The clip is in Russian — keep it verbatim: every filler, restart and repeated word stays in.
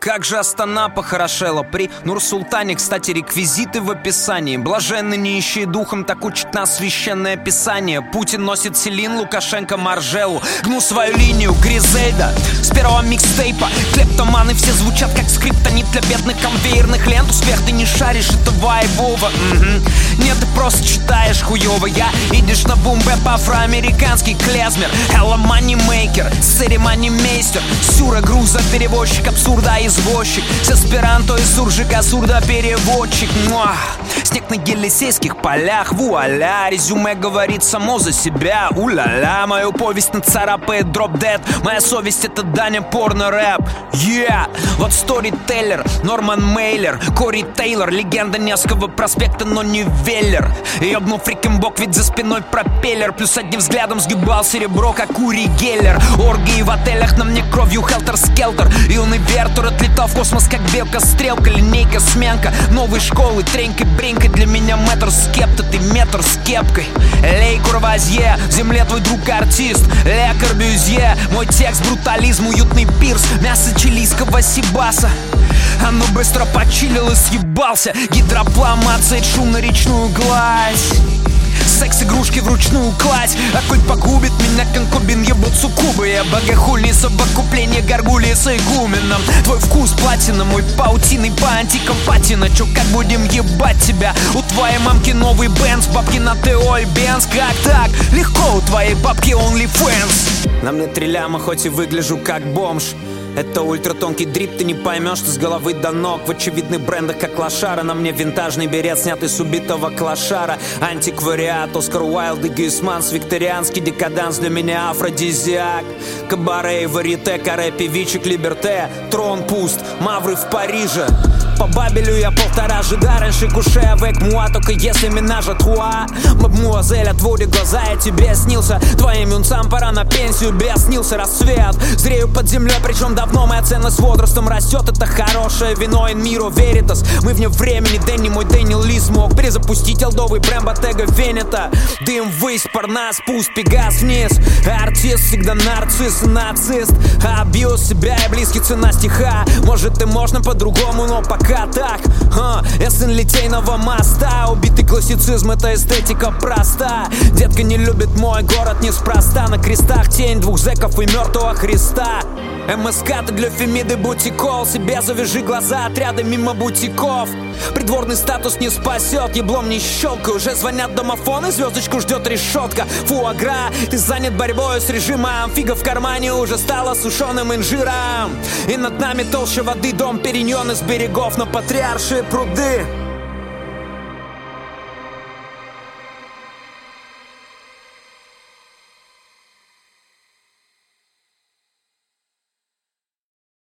Как же Астана похорошела при Нур-Султане. Кстати, реквизиты в описании. Блаженны нищие духом, так учит нас священное писание. Путин носит Селин, Лукашенко Маржелу. Гну свою линию, Гризельда с первого микстейпа. Клептоманы все звучат как скриптонит для бедных конвейерных лент. Успех ты не шаришь, это вайбово. Угу. Нет, ты просто читаешь хуёво. Я идешь на бум-бэп, афроамериканский клезмер. Hello moneymaker, церемонимейстер. Сюра, груза, перевозчик, абсурда и извозчик, с аспиранто и суржика, сурдопереводчик. Муа. Снег на Елисейских полях, вуаля. Резюме говорит само за себя, уля-ля. Мою повесть нацарапает дроп-дед. Моя совесть — это Даня порно-рэп. Yeah! Вот сторителлер, Норман Мейлер, Кори Тейлор, легенда Невского проспекта, но не Веллер. Ёбнул фрикин бок, ведь за спиной пропеллер. Плюс одним взглядом сгибал серебро, как Ури Геллер. Оргии в отелях, на мне кровью хелтер-скелтер. Юный Вертур отлетал в космос, как белка-стрелка, линейка, сменка новой школы, тренькой-бренькой. Для меня метр скепта, ты метр с кепкой. Лей Курвазье, в земле твой друг-артист. Ле Корбюзье, мой текст брутализм, уютный пирс. Мясо чилийского сибаса. Оно быстро почилил и съебался. Гидропломация, шум на речную гладь. Секс-игрушки вручную кладь. А коль погубит меня конкубин, ебут суккубы. Я богохульный совокупление горгульи с игуменом. Твой вкус платина, мой паутиной по антикам патина. Чё, как будем ебать тебя? У твоей мамки новый Бенц, бабки на ТО и Бенц. Как так? Легко, у твоей бабки OnlyFans. На мне три ляма, хоть и выгляжу как бомж. Это ультратонкий дрип, ты не поймешь, что с головы до ног. В очевидных брендах, как лошара. На мне винтажный берет, снятый с убитого клошара. Антиквариат, Оскар Уайлд и Гюйсманс. Викторианский декаданс, для меня афродизиак. Кабаре и варите, каре, певичек, либерте. Трон пуст, мавры в Париже. По Бабелю я полтора жида. Раньше куше avec moi, только если менажа труа. Мадмуазель, отводи глаза, я тебе снился. Твоим юнцам пора на пенсию, без снился рассвет. Зрею под землей, причем давно моя ценность с возрастом растет. Это хорошее вино, in miro veritas. Мы вне времени, Дэнни, мой Дэниел Ли смог перезапустить олдовый бренд Bottega Veneta. Дым ввысь, парна спуск, пегас вниз. Артист всегда нарцисс и нацист. Абьюз себя и близкий, цена стиха. Может и можно по-другому, но пока так, а, я сын Литейного моста. Убитый классицизм, это эстетика проста. Детка не любит мой город неспроста. На крестах тень двух зэков и мертвого Христа. МСК, ты для Фемиды бутикол. Себе завяжи глаза, отряды мимо бутиков. Придворный статус не спасет, еблом не щелкай. Уже звонят домофоны, звездочку ждет решетка. Фуагра, ты занят борьбой с режимом. Фига в кармане уже стала сушеным инжиром. И над нами толще воды, дом Периньон из берегов. Но патриаршие пруды